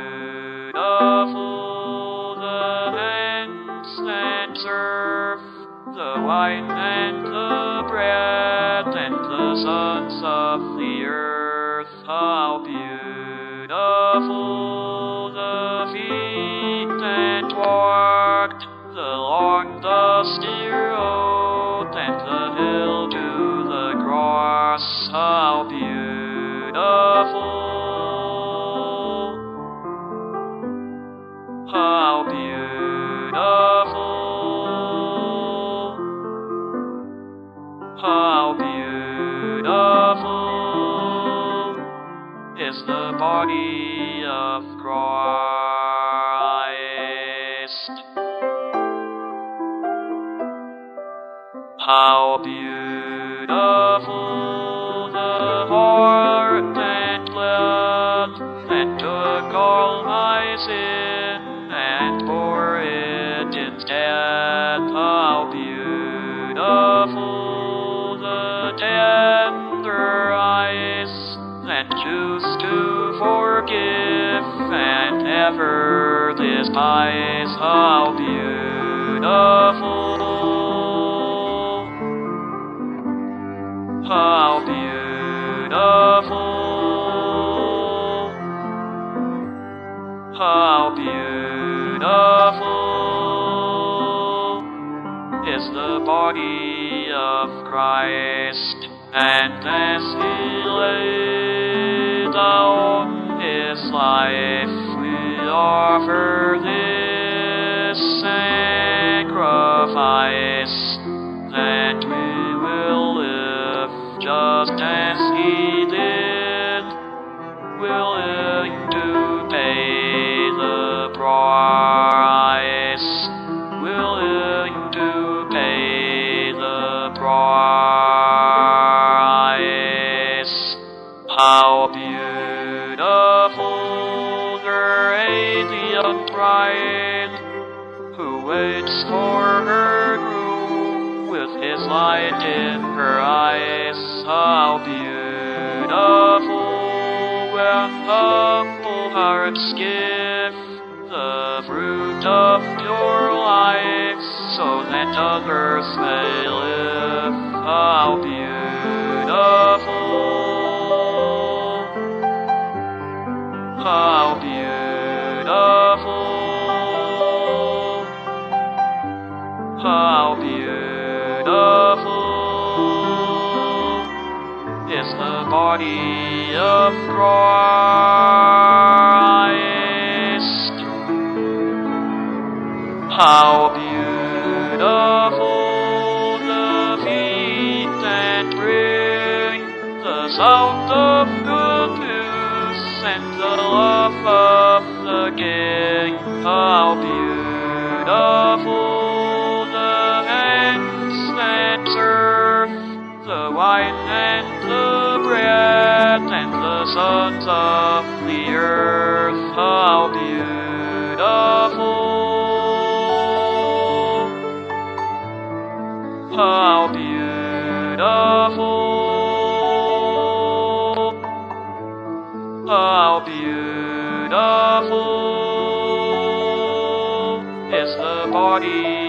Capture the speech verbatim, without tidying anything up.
beautiful the hands that serve the wine and the bread and the sons of the earth. How beautiful the feet that walked along the steer road and the hill to the cross. How beautiful, how beautiful, how beautiful is the body of Christ. How beautiful the heart that lived and took all my sin and bore it instead. How beautiful the tender eyes that choose to forgive and ever despise. How beautiful, how beautiful, how beautiful is the body of Christ. And as he laid down his life, we offer this sacrifice, that we will live just as he did, willing to pay the price, willing to pay the price. How beautiful the radiant bride, who waits for her groom with his light in her eyes. How beautiful when humble hearts give the fruit of your life, so that others may live. How beautiful, how beautiful, how beautiful is the body of Christ. How beautiful the feet that bring the sound of good news and the love of the King. How beautiful the hands that serve the wine and the bread and the sons of the earth. How beautiful, how beautiful, how beautiful is the body